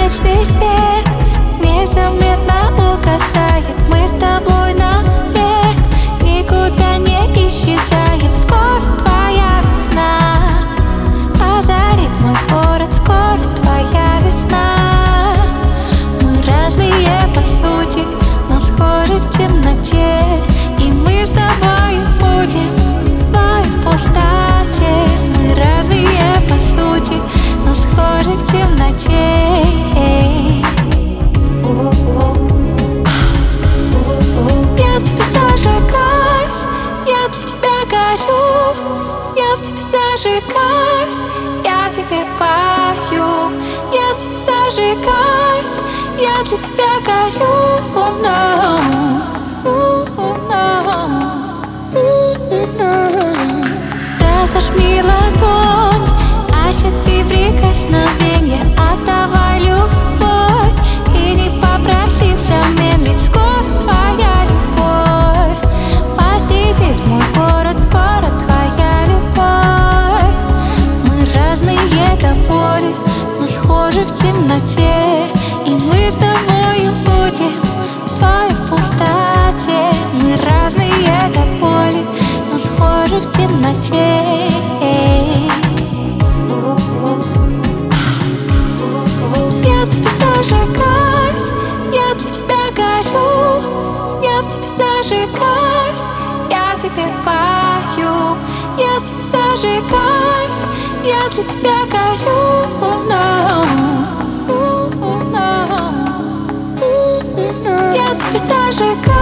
вечный свет незаметно угасает. Мы с тобой навек никуда не исчезаем. Скоро твоя весна озарит мой город, скоро твоя весна. Мы разные по сути, но схожи в темноте. И мы с тобой будем в пустоте. Мы разные по сути, но схожи в темноте. Я в тебе зажигаюсь, я для тебя горю. Я в тебе зажигаюсь, я тебе пою. Я в тебе зажигаюсь, я для тебя горю. Разожми ладонь, ощути прикосновение, отдавай любовь и не попроси взамен. Ведь скоро твоя любовь посетит мой город, скоро твоя любовь. Мы разные до боли, но схожи в темноте. И мы с тобою будем в пустоте. Мы разные до боли, но схожи в темноте. Я в тебе зажигаюсь, я для тебя горю. Я в тебе зажигаюсь, я тебе пою. Я в тебе зажигаюсь, я для тебя горю. Я в тебе зажигаюсь.